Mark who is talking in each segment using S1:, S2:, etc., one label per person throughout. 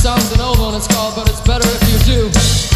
S1: song's an old one, it's called But It's Better If You Do.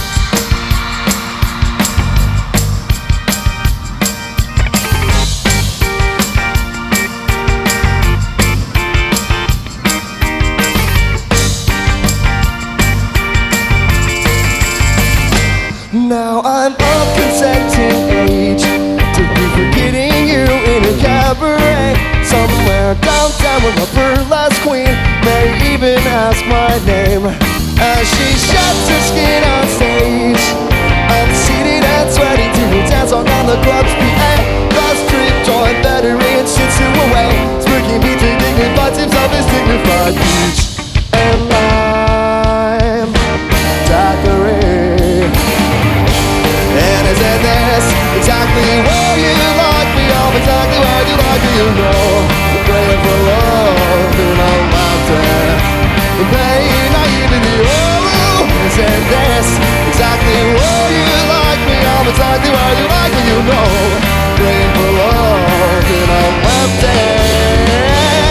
S2: Now I'm of consenting age to be forgetting you in a cabaret somewhere downtown with a burlesque queen may even ask my name as she sheds her skin on stage. I'm seated and sweating to a dance song on the club's PA. The street joint veteran sits away, smirking me to dignified himself his dignified beach. And I'm Zachary. And I said this, exactly where you like me, I'm exactly where you like me, you know. Praying for love in a mountain, the pain I even knew. I said this, exactly where you like me, I'm exactly where you like me, you know. Praying for love in a mountain.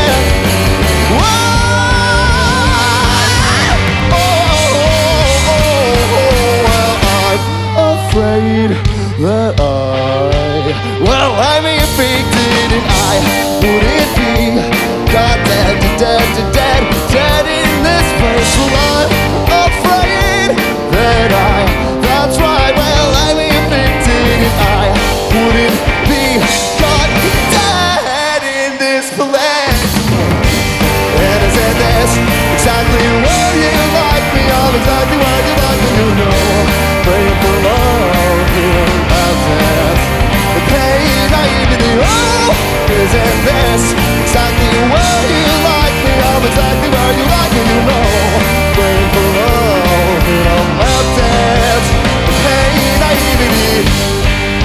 S2: Afraid that I'm evicted and I wouldn't be got dead in this place. Well, I'm afraid that that's right, well, I'm evicted and I wouldn't be got dead in this place. And I said this, exactly where you like me, I'm exactly where you like me, you know. Praying for love in mountains, the pain I even knew. Isn't this exactly where you like me? I'm exactly where you like me, you know. Praying for love in mountains, the pain I even knew.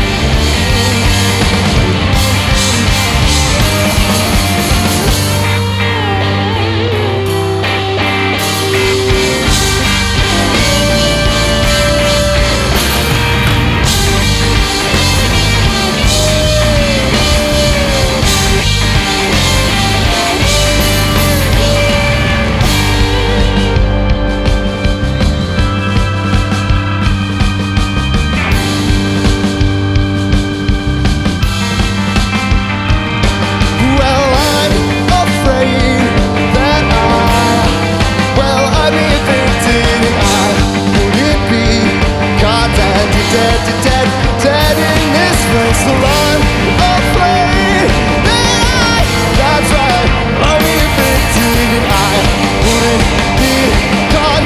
S2: Dead in this place, so I'm afraid that that's right, I'm evicted and I wouldn't be caught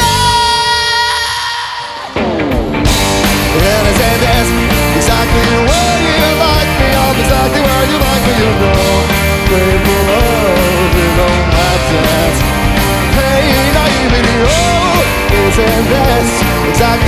S2: dead. And I say this, exactly where you like me, I'm exactly where you like me, you know. Praying for love in the mountains, pain I even know. Isn't this exactly